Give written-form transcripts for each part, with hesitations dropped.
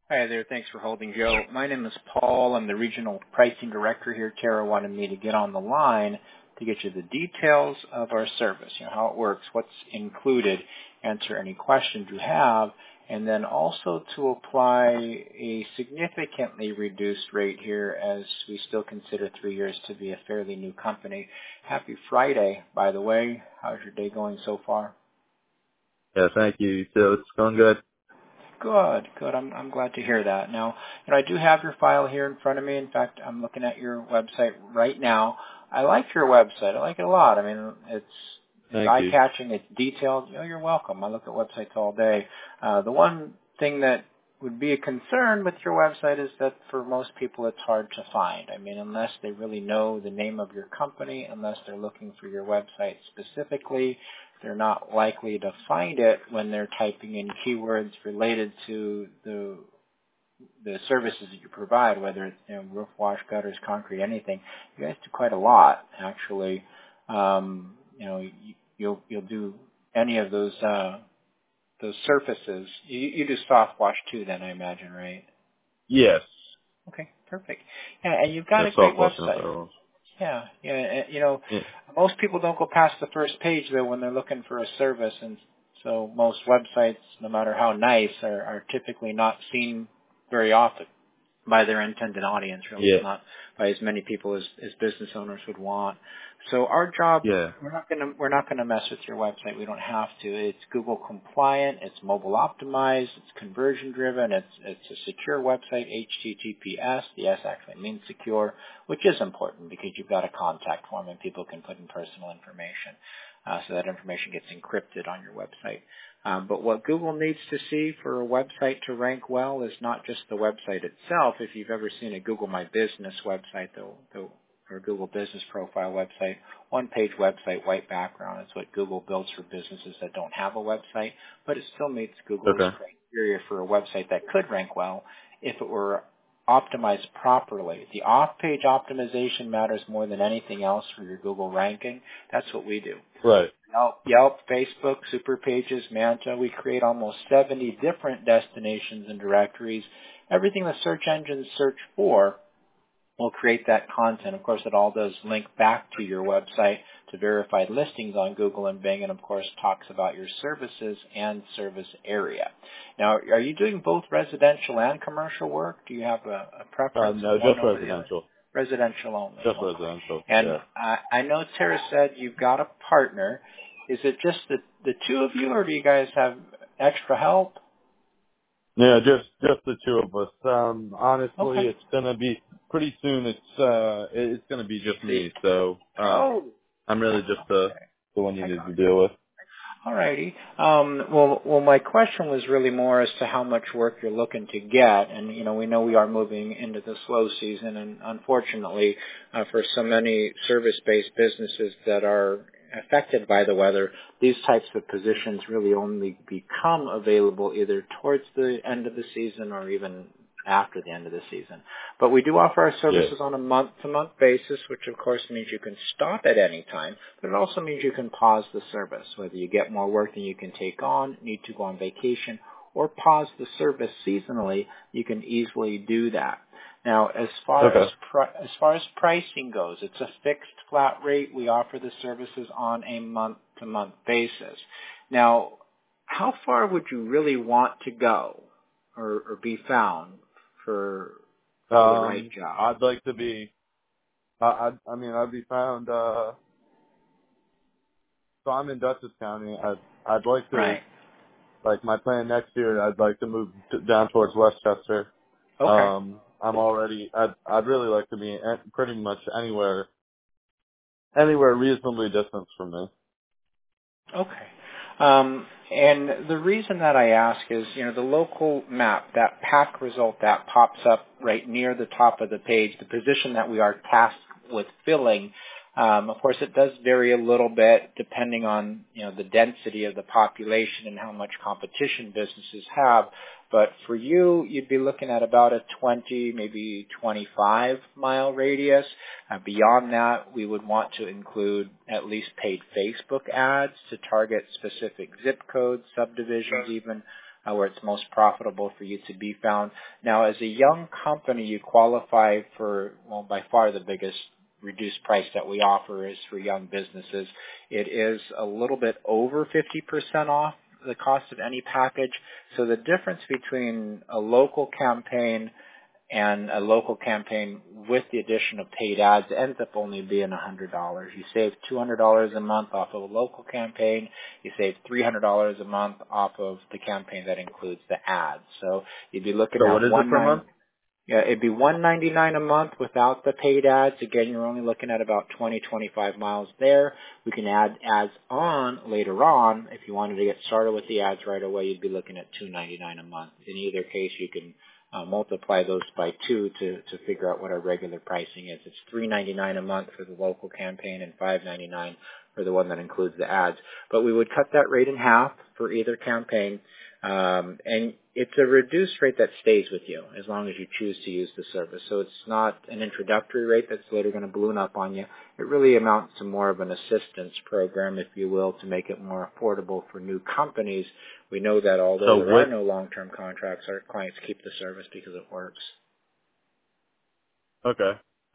Hi there. Thanks for holding, Joe. My name is Paul. I'm the regional pricing director here. Tara wanted me to get on the line to get you the details of our service, how it works, what's included, answer any questions you have, and then also to apply a significantly reduced rate here as we still consider 3 years to be a fairly new company. Happy Friday, by the way. How's your day going so far? Yeah, thank you. So it's going good. Good. I'm glad to hear that. Now, I do have your file here in front of me. In fact, I'm looking at your website right now. I like your website. I like it a lot. I mean, it's Thank you. eye-catching. It's detailed. You're welcome. I look at websites all day. The one thing that would be a concern with your website is that for most people it's hard to find. I mean, unless they really know the name of your company, unless they're looking for your website specifically, they're not likely to find it when they're typing in keywords related to the services that you provide, whether it's roof, wash, gutters, concrete, anything. You guys do quite a lot, actually. You'll do any of those surfaces. You do soft wash too, then I imagine, right? Yes. Okay, perfect. Yeah, and you've got a That's great soft washing website. apparel. Yeah. Yeah. Most people don't go past the first page though when they're looking for a service, and so most websites, no matter how nice, are typically not seen very often by their intended audience, or at least Yeah. not by as many people as business owners would want. So our job, Yeah. we're not gonna mess with your website. We don't have to. It's Google compliant. It's mobile optimized. It's conversion driven. It's a secure website. HTTPS. The S actually means secure, which is important because you've got a contact form and people can put in personal information. So that information gets encrypted on your website. But what Google needs to see for a website to rank well is not just the website itself. If you've ever seen a Google My Business website, or Google Business Profile website, one-page website, white background is what Google builds for businesses that don't have a website, but it still meets Google's Okay. criteria for a website that could rank well if it were optimized properly. The off-page optimization matters more than anything else for your Google ranking. That's what we do. Right. Yelp, Facebook, Superpages, Manta. We create almost 70 different destinations and directories. Everything the search engines search for will create that content. Of course, it all does link back to your website to verified listings on Google and Bing, and of course talks about your services and service area. Now, are you doing both residential and commercial work? Do you have a preference No, of one just over the other? residential. Residential only. Just Okay. residential. And Yeah. I know Tara said you've got a partner. Is it just the two of you, or do you guys have extra help? Yeah, just the two of us. Honestly, Okay. it's gonna be pretty soon. It's gonna be just me. So Oh, I'm really just the okay. one you I need got to it. deal with. All righty. Well, my question was really more as to how much work you're looking to get, and we know we are moving into the slow season, and unfortunately, for so many service-based businesses that are affected by the weather, these types of positions really only become available either towards the end of the season or even after the end of the season. But we do offer our Yeah. services on a month-to-month basis, which of course means you can stop at any time, but it also means you can pause the service, whether you get more work than you can take on, need to go on vacation, or pause the service seasonally, you can easily do that. Now, as far Okay. as pricing goes, it's a fixed flat rate. We offer the services on a month-to-month basis. Now, how far would you really want to go or be found for the right job? I'd like to be. I'd be found. So I'm in Dutchess County. I'd like to. Right. Like my plan next year, I'd like to move down towards Westchester. Okay. I'd really like to be pretty much anywhere reasonably distant from me. Okay. And the reason that I ask is, the local map, that pack result that pops up right near the top of the page, the position that we are tasked with filling, of course, it does vary a little bit depending on, the density of the population and how much competition businesses have. But for you, you'd be looking at about a 20, maybe 25-mile radius. Beyond that, we would want to include at least paid Facebook ads to target specific zip codes, subdivisions even, where it's most profitable for you to be found. Now, as a young company, you qualify for, well, by far the biggest reduced price that we offer is for young businesses. It is a little bit over 50% off the cost of any package. So the difference between a local campaign and a local campaign with the addition of paid ads ends up only being $100. You save $200 a month off of a local campaign. You save $300 a month off of the campaign that includes the ads. So you'd be looking So at what is it per month? Yeah, it'd be $199 a month without the paid ads. Again, you're only looking at about 25 miles there. We can add ads on later on. If you wanted to get started with the ads right away, you'd be looking at $299 a month. In either case, you can multiply those by 2 to figure out what our regular pricing is. It's $399 a month for the local campaign and $599 for the one that includes the ads. But we would cut that rate in half for either campaign. And it's a reduced rate that stays with you as long as you choose to use the service. So it's not an introductory rate that's later going to balloon up on you. It really amounts to more of an assistance program, if you will, to make it more affordable for new companies. We know that although there are no long-term contracts, our clients keep the service because it works. Okay.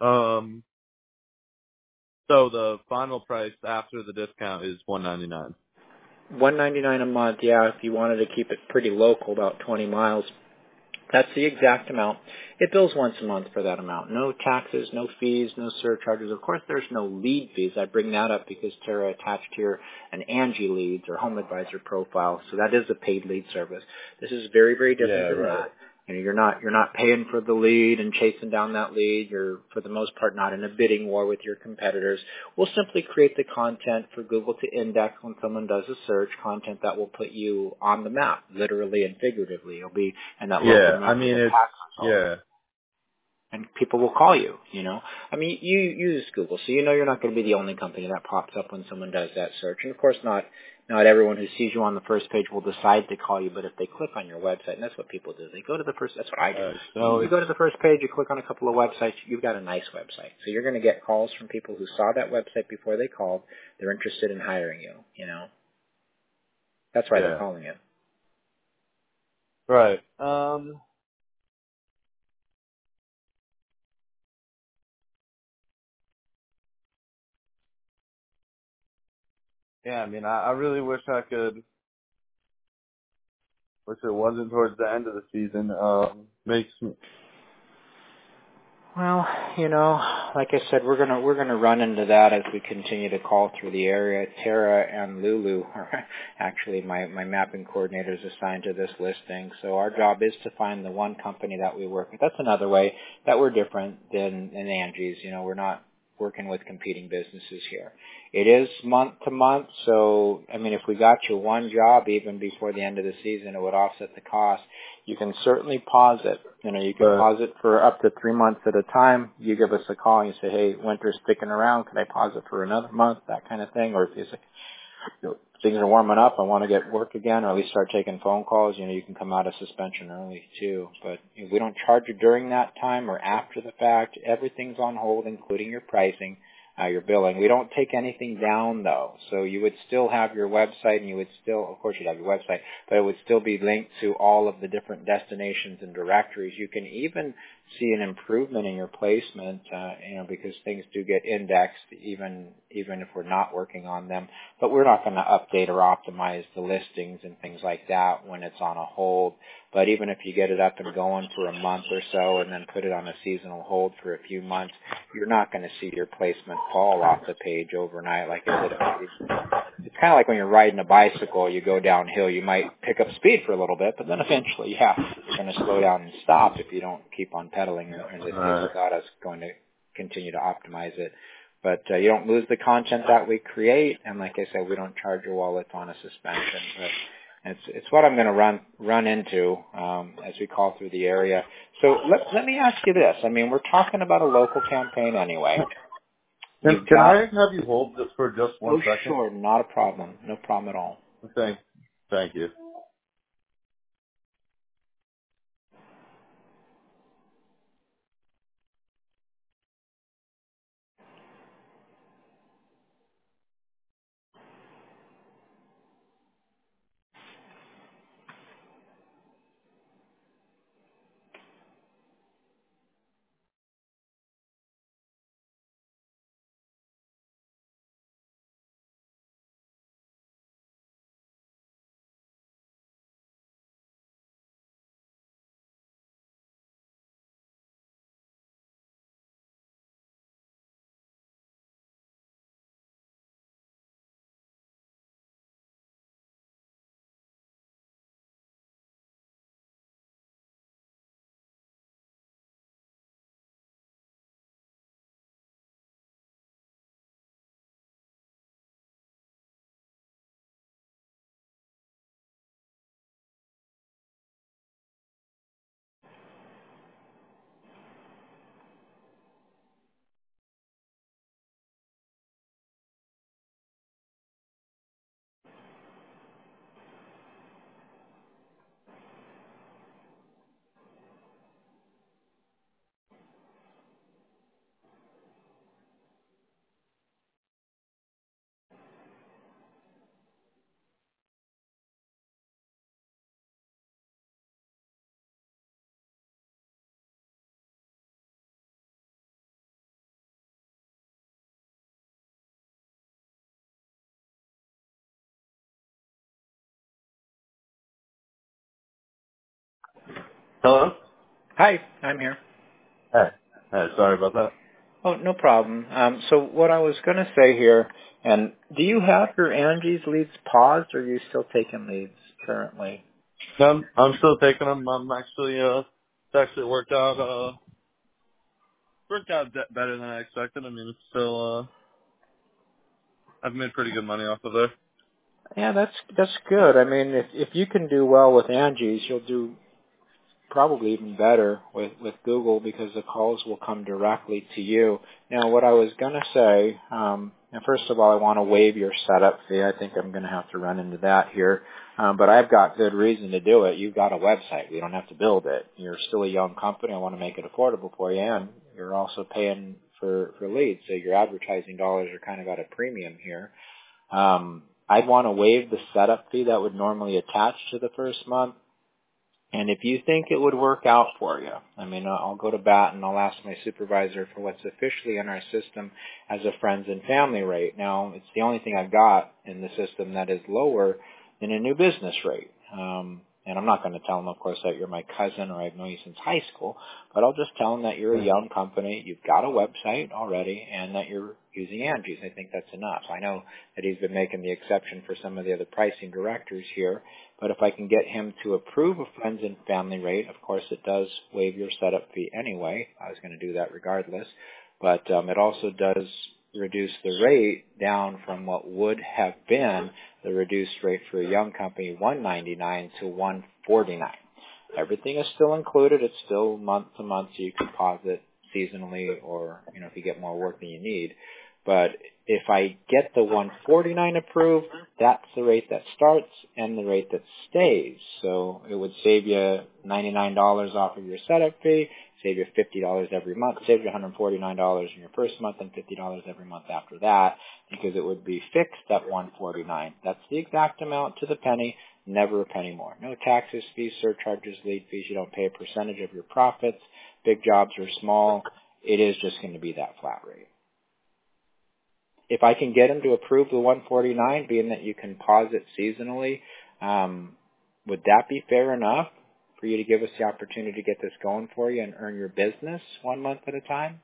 So the final price after the discount is $199. $199 a month, yeah, if you wanted to keep it pretty local, about 20 miles. That's the exact amount. It bills once a month for that amount. No taxes, no fees, no surcharges. Of course, there's no lead fees. I bring that up because Tara attached here an Angie Leads or Home Advisor profile, so that is a paid lead service. This is very, very different than that. You know, you're not paying for the lead and chasing down that lead. You're, for the most part, not in a bidding war with your competitors. We'll simply create the content for Google to index when someone does a search, content that will put you on the map, literally and figuratively. You'll be in that local map. I mean, and people will call you, you know. I mean, you use Google, so you know you're not going to be the only company that pops up when someone does that search. And of course, not everyone who sees you on the first page will decide to call you, but if they click on your website, and that's what people do, they go to the first, that's what I do. You go to the first page, you click on a couple of websites, you've got a nice website. So you're going to get calls from people who saw that website before they called. They're interested in hiring you, you know. That's why they're calling you. Right. Yeah, I mean, I really wish it wasn't towards the end of the season. Well, you know, like I said, we're gonna run into that as we continue to call through the area. Tara and Lulu are actually my mapping coordinators assigned to this listing. So our job is to find the one company that we work with. That's another way that we're different than Angie's. You know, we're not working with competing businesses here. It is month to month, so I mean, if we got you one job even before the end of the season, it would offset the cost. You can certainly pause it. You know, you can pause it for up to 3 months at a time. You give us a call and you say, hey, winter's sticking around. Can I pause it for another month? That kind of thing. Or if you say, things are warming up, I want to get work again, or at least start taking phone calls, you know, you can come out of suspension early too. But you know, we don't charge you during that time or after the fact. Everything's on hold, including your pricing. Your billing. We don't take anything down though. So you would still have your website and you would still, of course you'd have your website, but it would still be linked to all of the different destinations and directories. You can even see an improvement in your placement, you know, because things do get indexed even if we're not working on them. But we're not going to update or optimize the listings and things like that when it's on a hold. But even if you get it up and going for a month or so and then put it on a seasonal hold for a few months, you're not going to see your placement fall off the page overnight like it did. It's kind of like when you're riding a bicycle, you go downhill, you might pick up speed for a little bit, but then eventually, yeah, you're going to slow down and stop if you don't keep on pedaling. And this Scott is going to continue to optimize it. But you don't lose the content that we create, and like I said, we don't charge you while it's on a suspension. But it's what I'm going to run into as we call through the area. So let me ask you this. I mean, we're talking about a local campaign anyway. Can I have you hold this for just one second? Sure, not a problem. No problem at all. Thank you. Hello? Hi, I'm here. Hey. Hey, sorry about that. Oh, no problem. So what I was going to say here, and do you have your Angie's leads paused, or are you still taking leads currently? No, I'm still taking them. I'm actually, it's actually worked out better than I expected. I mean, it's still, I've made pretty good money off of there. Yeah, that's good. I mean, if you can do well with Angie's, you'll do probably even better with Google because the calls will come directly to you. Now, what I was going to say, and first of all, I want to waive your setup fee. I think I'm going to have to run into that here. But I've got good reason to do it. You've got a website. You don't have to build it. You're still a young company. I want to make it affordable for you, and you're also paying for leads. So your advertising dollars are kind of at a premium here. I'd want to waive the setup fee that would normally attach to the first month. And if you think it would work out for you, I mean, I'll go to bat and I'll ask my supervisor for what's officially in our system as a friends and family rate. Now, it's the only thing I've got in the system that is lower than a new business rate. And I'm not going to tell them, of course, that you're my cousin or I've known you since high school, but I'll just tell them that you're a young company, you've got a website already, and that you're using Angie's. I think that's enough. I know that he's been making the exception for some of the other pricing directors here, but if I can get him to approve a friends and family rate, of course it does waive your setup fee anyway. I was going to do that regardless. But it also does reduce the rate down from what would have been the reduced rate for a young company, $199 to $149. Everything is still included. It's still month to month, so you can pause it seasonally or, if you get more work than you need. But if I get the 149 approved, that's the rate that starts and the rate that stays. So it would save you $99 off of your setup fee, save you $50 every month, save you $149 in your first month and $50 every month after that, because it would be fixed at 149. That's the exact amount to the penny, never a penny more. No taxes, fees, surcharges, lead fees. You don't pay a percentage of your profits. Big jobs or small, it is just going to be that flat rate. If I can get him to approve the 149, being that you can pause it seasonally, would that be fair enough for you to give us the opportunity to get this going for you and earn your business 1 month at a time?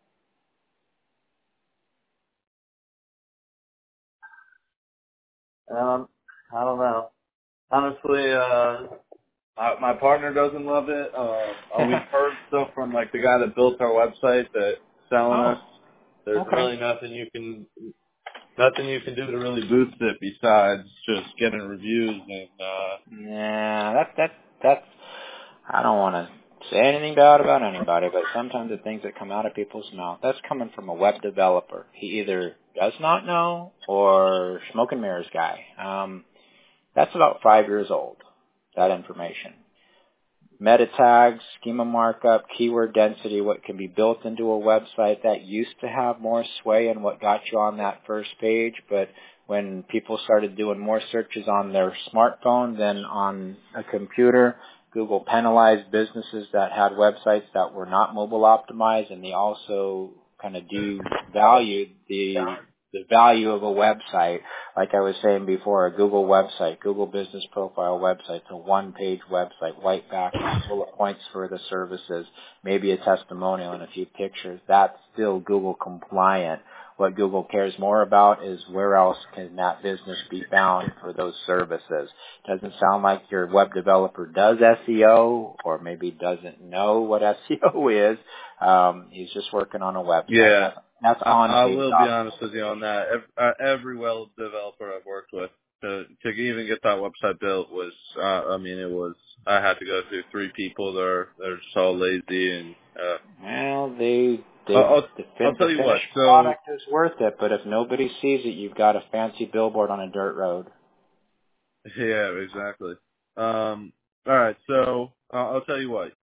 I don't know. Honestly, my partner doesn't love it. We've heard stuff from like the guy that built our website that selling Oh, us. There's okay. really nothing you can do to really boost it besides just getting reviews and Nah, that's. I don't want to say anything bad about anybody, but sometimes the things that come out of people's mouth, that's coming from a web developer. He either does not know or smoke and mirrors guy. That's about 5 years old, that information. Meta tags, schema markup, keyword density, what can be built into a website that used to have more sway in what got you on that first page, but when people started doing more searches on their smartphone than on a computer, Google penalized businesses that had websites that were not mobile optimized, and they also kind of devalued the value of a website. Like I was saying before, a Google website, Google Business Profile website, a one-page website, white background, bullet points for the services, maybe a testimonial and a few pictures. That's still Google compliant. What Google cares more about is where else can that business be found for those services. Doesn't sound like your web developer does SEO or maybe doesn't know what SEO is. He's just working on a website. yeah. That's on I his will be job. honest with you on that. Every web developer I've worked with to even get that website built was, I had to go through 3 people. They're so lazy and. Well, I'll the tell you what. finished So product is worth it, but if nobody sees it, you've got a fancy billboard on a dirt road. yeah, exactly. All right. So I'll tell you what.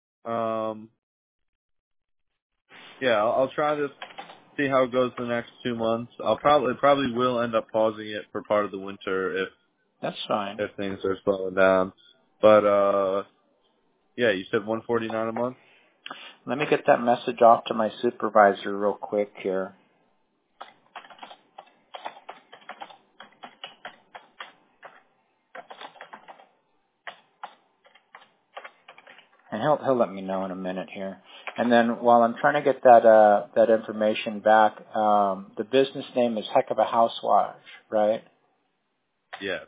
Yeah, I'll try to see how it goes the next 2 months. I'll probably will end up pausing it for part of the winter That's fine. if things are slowing down. But yeah, you said 149 a month. Let me get that message off to my supervisor real quick here. And he'll let me know in a minute here. And then while I'm trying to get that information back, the business name is Heck of a House Wash, right? Yes.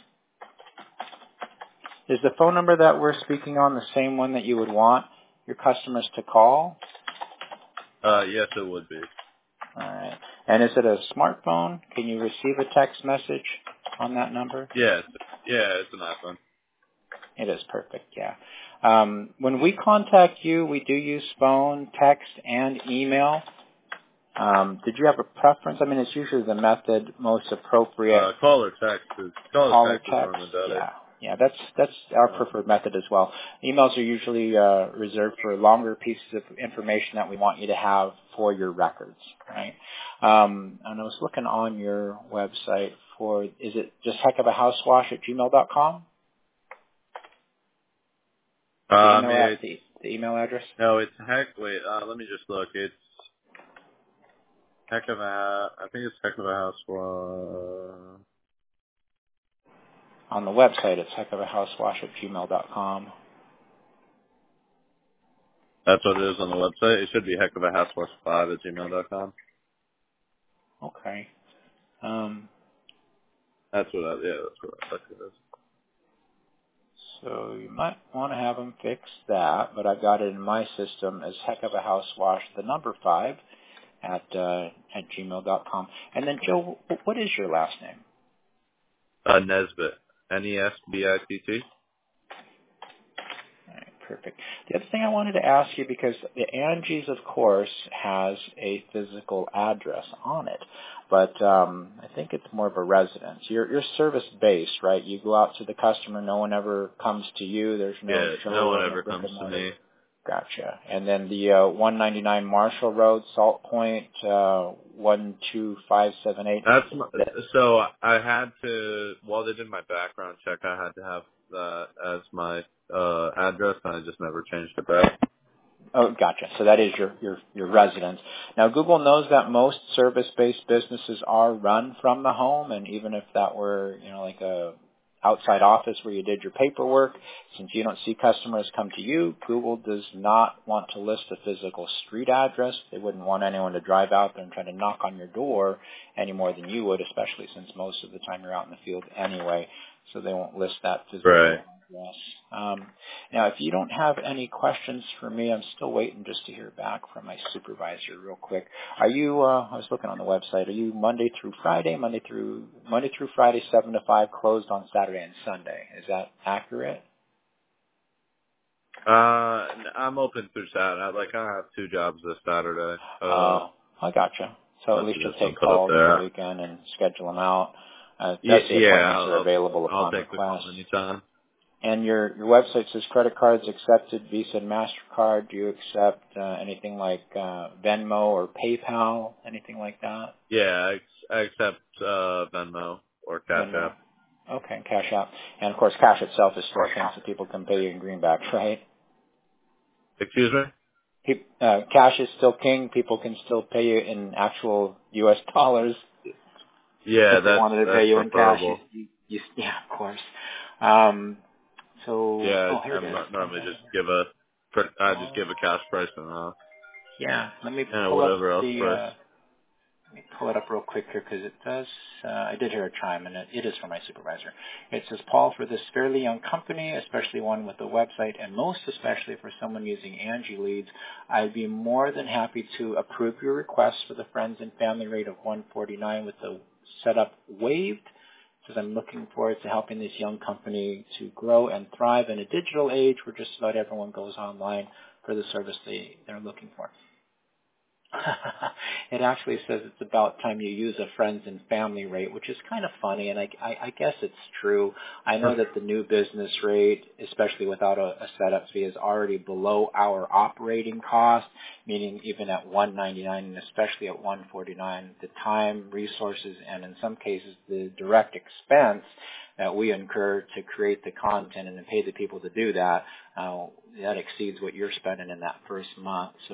Is the phone number that we're speaking on the same one that you would want your customers to call? Yes, it would be. All right. And is it a smartphone? Can you receive a text message on that number? Yes. Yeah, it's an iPhone. It is perfect, yeah. When we contact you, we do use phone, text, and email. Did you have a preference? I mean, it's usually the method most appropriate. Call or text is normally better. Yeah, that's our preferred method as well. Emails are usually reserved for longer pieces of information that we want you to have for your records, right? And I was looking on your website for, is it just heckofahousewash@gmail.com? The email address? No, it's let me just look. It's I think it's Heck of a Housewash. On the website, it's heckofahousewash@gmail.com. That's what it is on the website. It should be heckofahousewash5@gmail.com. Okay. That's what I think it is. So you might want to have them fix that, but I've got it in my system as heckofahousewash, the number 5 at gmail.com. And then Joe, what is your last name? Nesbitt. Nesbitt. All right, perfect. The other thing I wanted to ask you, because the Angie's, of course, has a physical address on it, but I think it's more of a residence. You're service-based, right? You go out to the customer. No one ever comes to you. There's no show. No one ever comes to me. Gotcha. And then the 199 Marshall Road, Salt Point, 12578. So I had to, while they did my background check, I had to have that as my address, and I just never changed it back. Oh, gotcha. So that is your residence. Now, Google knows that most service-based businesses are run from the home, and even if that were, like a outside office where you did your paperwork, since you don't see customers come to you, Google does not want to list a physical street address. They wouldn't want anyone to drive out there and try to knock on your door any more than you would, especially since most of the time you're out in the field anyway. So they won't list that physical address. Now, if you don't have any questions for me, I'm still waiting just to hear back from my supervisor real quick. Are you, I was looking on the website, are you Monday through Friday, 7 to 5, closed on Saturday and Sunday? Is that accurate? I'm open through Saturday. I have 2 jobs this Saturday. I gotcha. So at least you'll take calls on the weekend and schedule them out. Appointments are available upon request. I'll take the call anytime. And your website says credit cards accepted, Visa and MasterCard. Do you accept anything like Venmo or PayPal, anything like that? Yeah, I accept Venmo or Cash App. Okay, Cash App. And, of course, cash itself is still king, so people can pay you in greenbacks, right? Excuse me? Cash is still king. People can still pay you in actual U.S. dollars. Yeah, if they wanted to pay you in cash. Yeah, of course. I normally just give a cash price and yeah. Let me pull up let me pull it up real quick here because it does. I did hear a chime, and it is from my supervisor. It says, Paul, for this fairly young company, especially one with a website, and most especially for someone using Angie Leads, I'd be more than happy to approve your request for the friends and family rate of $149 with the setup waived. Because I'm looking forward to helping this young company to grow and thrive in a digital age where just about everyone goes online for the service they're looking for. It actually says it's about time you use a friends and family rate, which is kind of funny, and I guess it's true. I know that the new business rate, especially without a setup fee, is already below our operating cost, meaning even at $199 and especially at $149, the time, resources, and in some cases the direct expense that we incur to create the content and to pay the people to do that, that exceeds what you're spending in that first month. So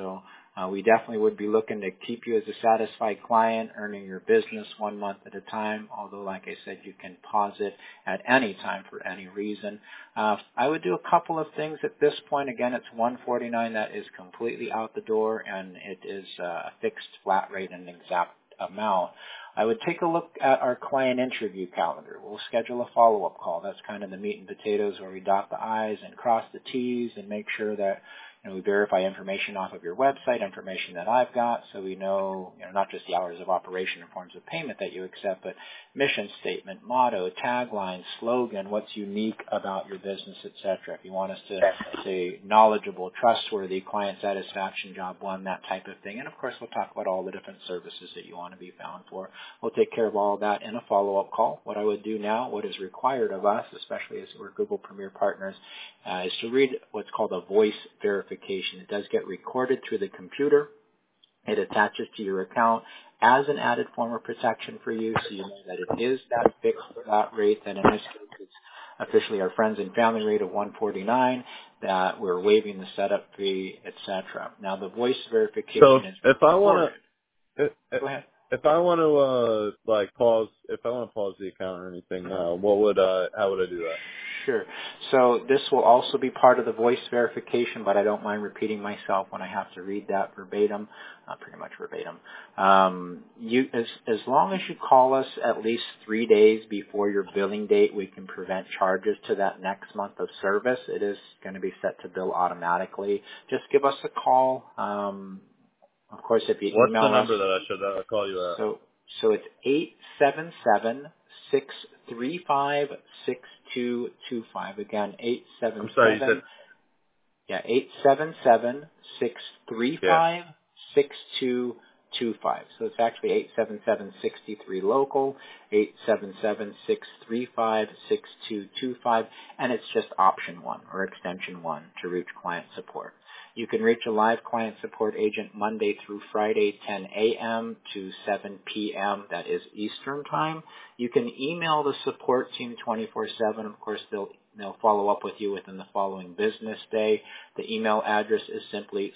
We definitely would be looking to keep you as a satisfied client, earning your business 1 month at a time, although like I said, you can pause it at any time for any reason. I would do a couple of things at this point. Again, it's $149 that is completely out the door, and it is a fixed flat rate and exact amount. I would take a look at our client interview calendar. We'll schedule a follow-up call. That's kind of the meat and potatoes where we dot the I's and cross the T's and make sure that we verify information off of your website, information that I've got, so we know, not just the hours of operation and forms of payment that you accept, but mission statement, motto, tagline, slogan, what's unique about your business, etc. If you want us to say knowledgeable, trustworthy, client satisfaction, job one, that type of thing. And of course, we'll talk about all the different services that you want to be found for. We'll take care of all of that in a follow-up call. What I would do now, what is required of us, especially as we're Google Premier partners, is to read what's called a voice verification. It does get recorded through the computer. It attaches to your account as an added form of protection for you, so you know that it is that fixed flat rate, that in this case it's officially our friends and family rate of $149, that we're waiving the setup fee, etc. Now the voice verification is recorded. Go ahead. If I want to pause the account or anything, how would I do that? Sure. So this will also be part of the voice verification, but I don't mind repeating myself when I have to read that verbatim, pretty much verbatim. As long as you call us at least 3 days before your billing date, we can prevent charges to that next month of service. It is going to be set to bill automatically. Just give us a call. Of course, if you email us. What's the number that I should call you at? So it's 877-635-6225. Again, 877. I'm sorry, you said? Yeah, 877-635-6225. So it's actually 877-63 local, 877-635-6225, and it's just option 1 or extension 1 to reach client support. You can reach a live client support agent Monday through Friday, 10 a.m. to 7 p.m. That is Eastern Time. You can email the support team 24/7. Of course, they'll follow up with you within the following business day. The email address is simply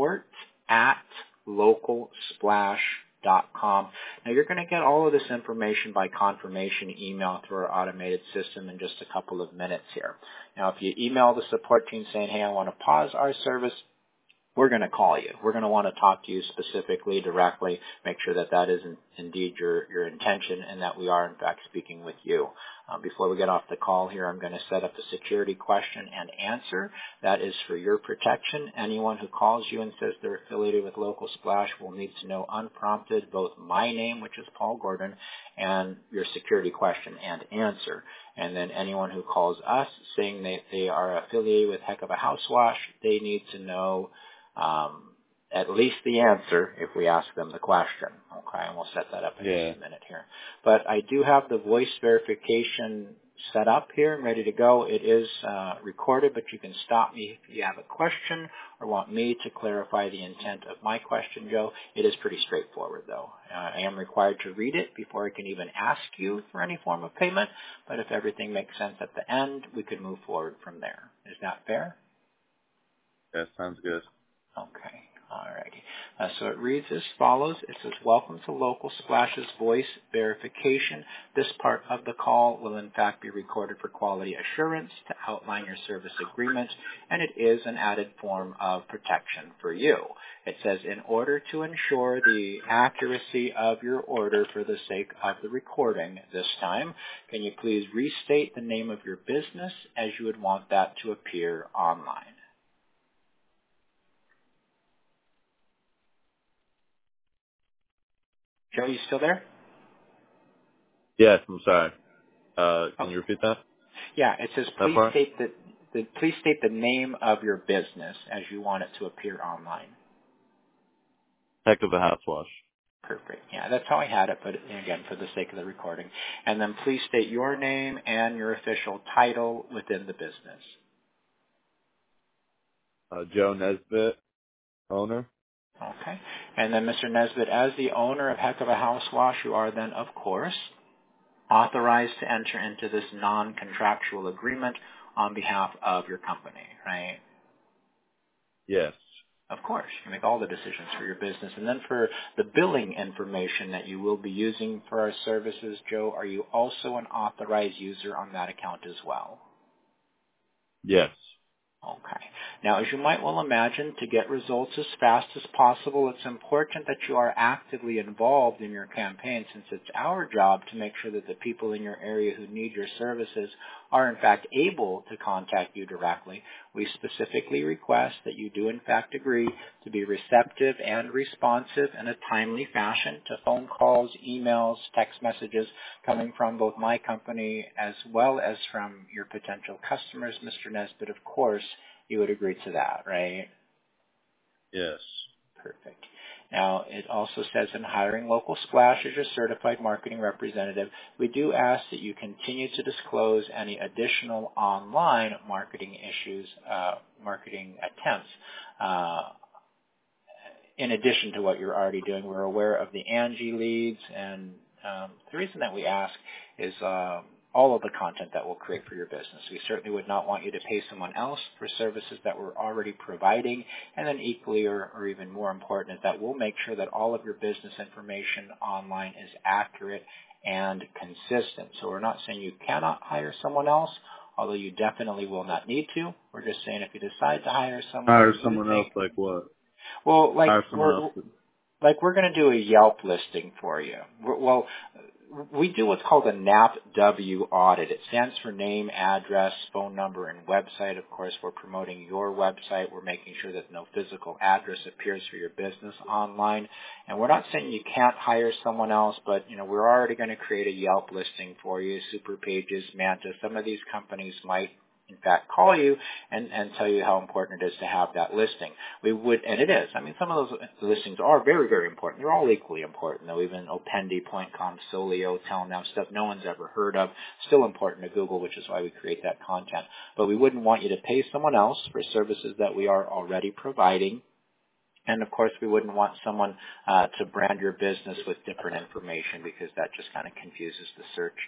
support@localsplash.com. Now, you're going to get all of this information by confirmation email through our automated system in just a couple of minutes here. Now, if you email the support team saying, hey, I want to pause our service, we're going to call you. We're going to want to talk to you specifically, directly, make sure that that is indeed your intention and that we are, in fact, speaking with you. Before we get off the call here, I'm going to set up a security question and answer. That is for your protection. Anyone who calls you and says they're affiliated with Local Splash will need to know unprompted both my name, which is Paul Gordon, and your security question and answer. And then anyone who calls us saying they are affiliated with Heck of a House Wash, they need to know at least the answer if we ask them the question. Okay, and we'll set that up in just a minute here. But I do have the voice verification set up here and ready to go. It is recorded, but you can stop me if you have a question or want me to clarify the intent of my question, Joe. It is pretty straightforward, though. I am required to read it before I can even ask you for any form of payment, but if everything makes sense at the end, we could move forward from there. Is that fair? That sounds good. Okay. Alrighty. So it reads as follows. It says, welcome to Local Splash's voice verification. This part of the call will in fact be recorded for quality assurance to outline your service agreement, and it is an added form of protection for you. It says, in order to ensure the accuracy of your order for the sake of the recording this time, can you please restate the name of your business as you would want that to appear online? Joe, you still there? Yes, I'm sorry. Can you repeat that? Yeah, it says please state the name of your business as you want it to appear online. Heck of a House Wash. Perfect. Yeah, that's how I had it, but again, for the sake of the recording. And then please state your name and your official title within the business. Joe Nesbitt, owner. Okay. And then, Mr. Nesbitt, as the owner of Heck of a House Wash, you are then, of course, authorized to enter into this non-contractual agreement on behalf of your company, right? Yes. Of course, you make all the decisions for your business. And then for the billing information that you will be using for our services, Joe, are you also an authorized user on that account as well? Yes. Okay. Now, as you might well imagine, to get results as fast as possible, it's important that you are actively involved in your campaign, since it's our job to make sure that the people in your area who need your services are in fact able to contact you directly. We specifically request that you do in fact agree to be receptive and responsive in a timely fashion to phone calls, emails, text messages coming from both my company as well as from your potential customers, Mr. Nesbitt. Of course, you would agree to that, right? Yes. Perfect. Now, it also says in hiring Local Splash as your certified marketing representative, we do ask that you continue to disclose any additional online marketing issues, marketing attempts. In addition to what you're already doing, we're aware of the Angie leads, and the reason that we ask is all of the content that we'll create for your business. We certainly would not want you to pay someone else for services that we're already providing. And then equally or even more important is that we'll make sure that all of your business information online is accurate and consistent. So we're not saying you cannot hire someone else, although you definitely will not need to. We're just saying if you decide to hire someone else like what? Well, like we're going to do a Yelp listing for you. We do what's called a NAPW audit. It stands for name, address, phone number, and website. Of course, we're promoting your website. We're making sure that no physical address appears for your business online. And we're not saying you can't hire someone else, but, we're already going to create a Yelp listing for you, Superpages, Manta. Some of these companies might in fact call you and tell you how important it is to have that listing. We would, and it is. I mean, some of those listings are very, very important. They're all equally important, though. Even Opendi, Point.com, Solio, Telnav, stuff no one's ever heard of, still important to Google, which is why we create that content. But we wouldn't want you to pay someone else for services that we are already providing. And of course, we wouldn't want someone to brand your business with different information, because that just kind of confuses the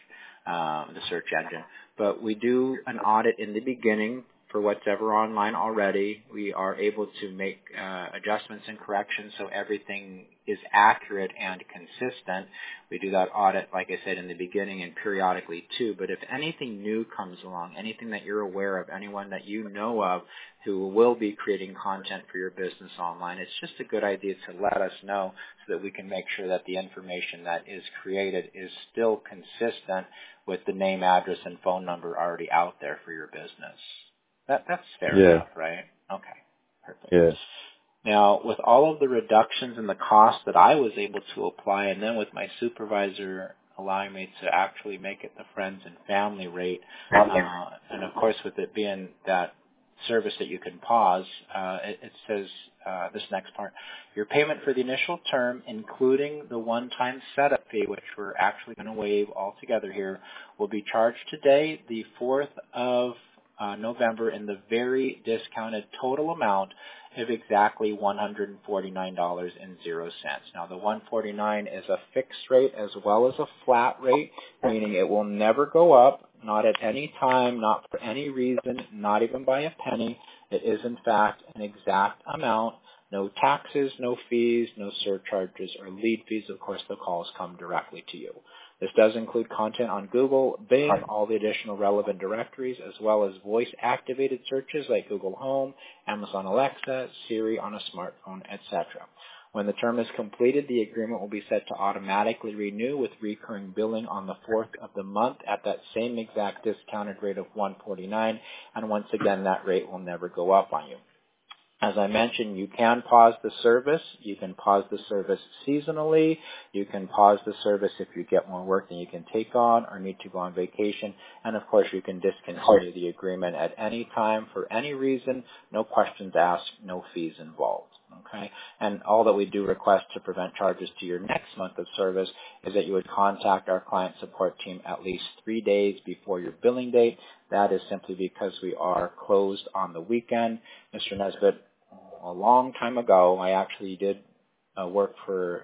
search engine. But we do an audit in the beginning for what's ever online already. We are able to make adjustments and corrections so everything is accurate and consistent. We do that audit, like I said, in the beginning and periodically too. But if anything new comes along, anything that you're aware of, anyone that you know of who will be creating content for your business online, it's just a good idea to let us know so that we can make sure that the information that is created is still consistent with the name, address, and phone number already out there for your business. That's fair enough, right? Okay, perfect. Yes. Now, with all of the reductions in the cost that I was able to apply, and then with my supervisor allowing me to actually make it the friends and family rate, and of course with it being that service that you can pause, it says this next part: your payment for the initial term, including the one-time setup fee, which we're actually going to waive altogether here, will be charged today, the 4th of November, in the very discounted total amount of exactly $149.00. Now, the $149 is a fixed rate as well as a flat rate, meaning it will never go up, not at any time, not for any reason, not even by a penny. It is, in fact, an exact amount. No taxes, no fees, no surcharges or lead fees. Of course, the calls come directly to you. This does include content on Google, Bing, all the additional relevant directories, as well as voice-activated searches like Google Home, Amazon Alexa, Siri on a smartphone, etc. When the term is completed, the agreement will be set to automatically renew with recurring billing on the 4th of the month at that same exact discounted rate of $149, and once again, that rate will never go up on you. As I mentioned, you can pause the service. You can pause the service seasonally. You can pause the service if you get more work than you can take on or need to go on vacation. And, of course, you can discontinue the agreement at any time for any reason. No questions asked, no fees involved. Okay? And all that we do request to prevent charges to your next month of service is that you would contact our client support team at least 3 days before your billing date. That is simply because we are closed on the weekend. Mr. Nesbitt, a long time ago, I actually did work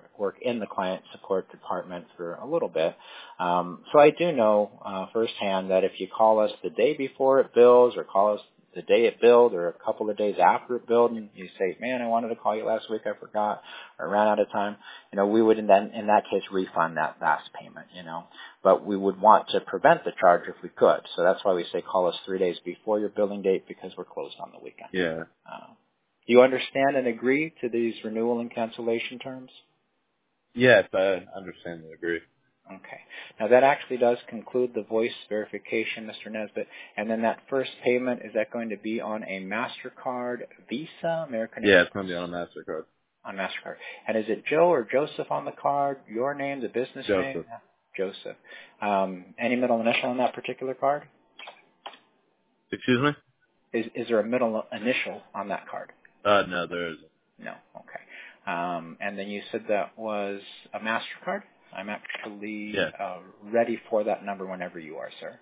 in the client support department for a little bit. So I do know firsthand that if you call us the day before it bills or call us the day it billed or a couple of days after it billed, and you say, man, I wanted to call you last week, I forgot, or ran out of time, we would in that case refund that last payment, But we would want to prevent the charge if we could. So that's why we say call us 3 days before your billing date, because we're closed on the weekend. Yeah. Do you understand and agree to these renewal and cancellation terms? Yes, I understand and agree. Okay. Now that actually does conclude the voice verification, Mr. Nesbitt. And then that first payment, is that going to be on a MasterCard, Visa, American Express? Yeah, it's going to be on a MasterCard. On MasterCard. And is it Joe or Joseph on the card? Your name, the business name? Joseph. Any middle initial on that particular card? Excuse me? Is there a middle initial on that card? No, there isn't. No. Okay. And then you said that was a MasterCard? I'm actually ready for that number whenever you are, sir.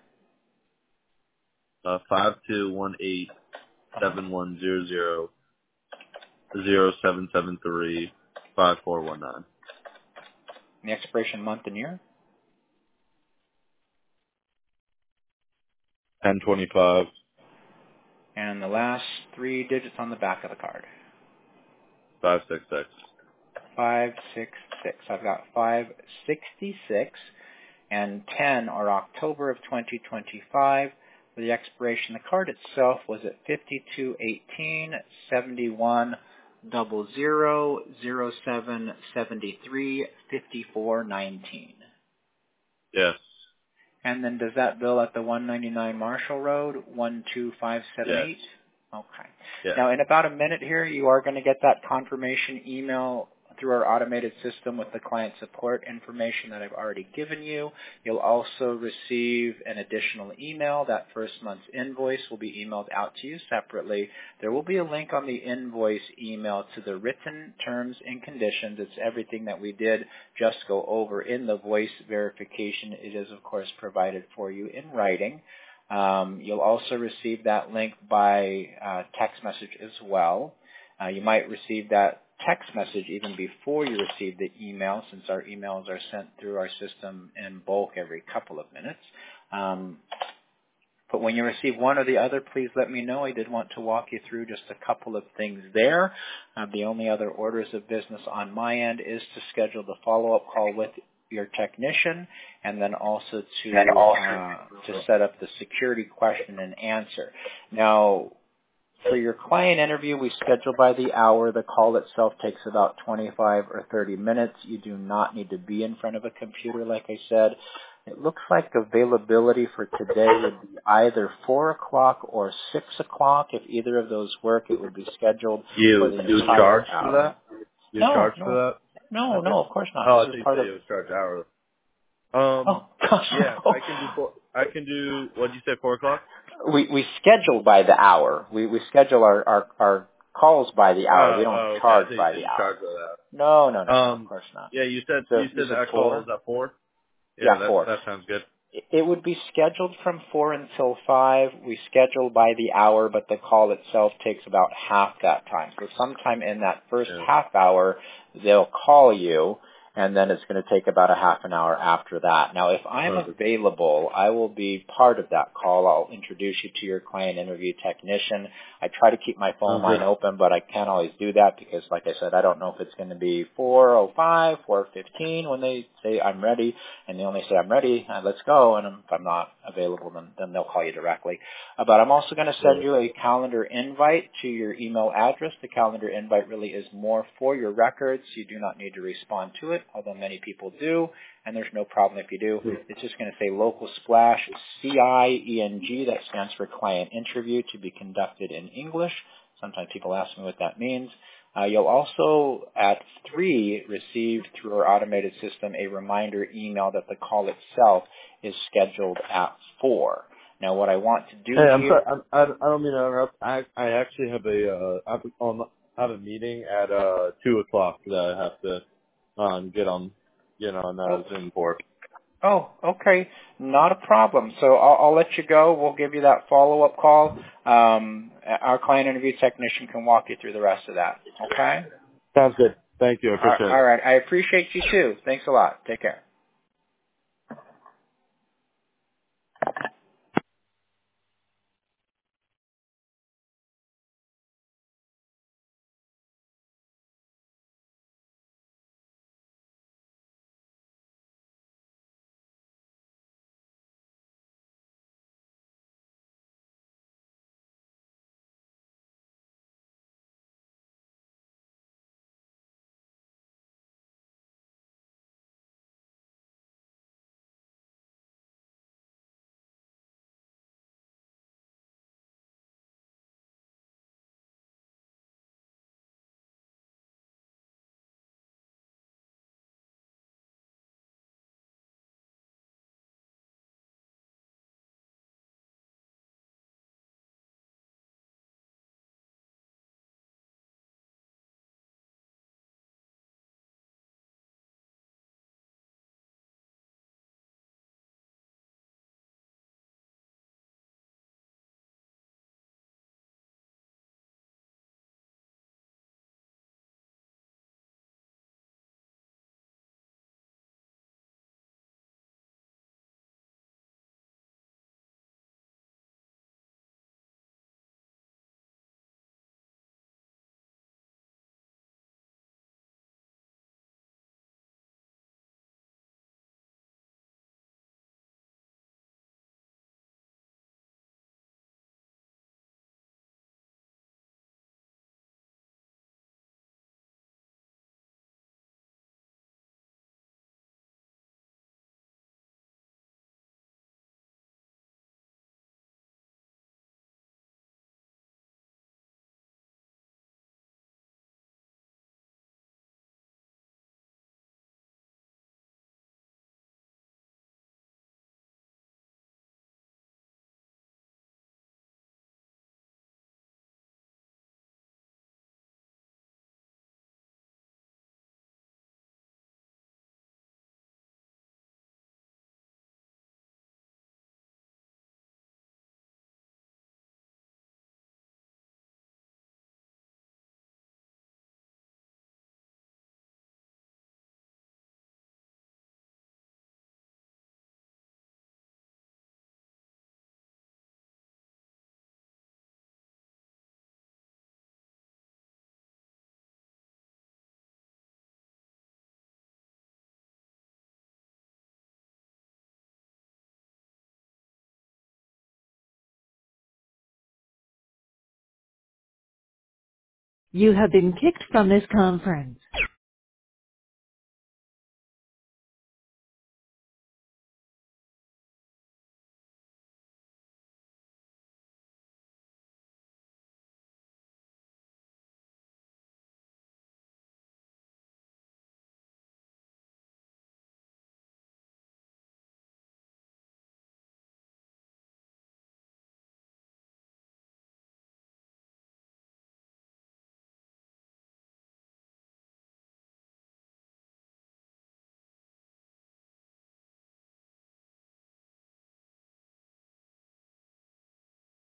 5218-7100-0773-5419. The expiration month and year? 1025. And the last 3 digits on the back of the card? 566. 566. I've got 566, and 10 are October of 2025. For the expiration, the card itself was at 5218-7100-0773-5419. Yes. And then does that bill at the 199 Marshall Road, 12578? Yes. Okay. Yeah. Now, in about a minute here, you are going to get that confirmation email through our automated system with the client support information that I've already given you. You'll also receive an additional email. That first month's invoice will be emailed out to you separately. There will be a link on the invoice email to the written terms and conditions. It's everything that we did just go over in the voice verification. It is, of course, provided for you in writing. You'll also receive that link by text message as well. You might receive that text message even before you receive the email, since our emails are sent through our system in bulk every couple of minutes. But when you receive one or the other, please let me know. I did want to walk you through just a couple of things there. The only other orders of business on my end is to schedule the follow-up call with your technician, and then also to set up the security question and answer. Now, for your client interview, we schedule by the hour. The call itself takes about 25 or 30 minutes. You do not need to be in front of a computer, like I said. It looks like availability for today would be either 4 o'clock or 6 o'clock. If either of those work, it would be scheduled for the You entire charge hour. for that? You charge for that? No, of course not. Oh, I This is think part you of. said you charge hourly. Gosh. Yeah, I can do, what did you say, 4 o'clock? We schedule by the hour. We schedule our calls by the hour. We don't charge by the hour. Charge by the hour. No, of course not. Yeah, you said So that call is at 4? Yeah, 4. That sounds good. It would be scheduled from 4 until 5. We schedule by the hour, but the call itself takes about half that time. So sometime in that first half hour, they'll call you, and then it's going to take about a half an hour after that. Now, if I'm available, I will be part of that call. I'll introduce you to your client interview technician. I try to keep my phone line open, but I can't always do that because, like I said, I don't know if it's going to be 4:05, 4:15 when they say I'm ready, and they only say I'm ready, let's go, and if I'm not available, then they'll call you directly. But I'm also going to send you a calendar invite to your email address. The calendar invite really is more for your records. You do not need to respond to it, although many people do, and there's no problem if you do. It's just going to say Local Splash CIENG. That stands for Client Interview, to be conducted in English. Sometimes people ask me what that means. You'll also, at 3, receive through our automated system a reminder email that the call itself is scheduled at 4. Now, what I want to do I'm here... sorry, I don't mean to interrupt. I actually have I have a meeting at 2 o'clock that I have to get on Zoom for. Oh, okay. Not a problem. So I'll let you go. We'll give you that follow-up call. Our client interview technician can walk you through the rest of that. Okay? Sounds good. Thank you. I appreciate it. All right. I appreciate you too. Thanks a lot. Take care. You have been kicked from this conference.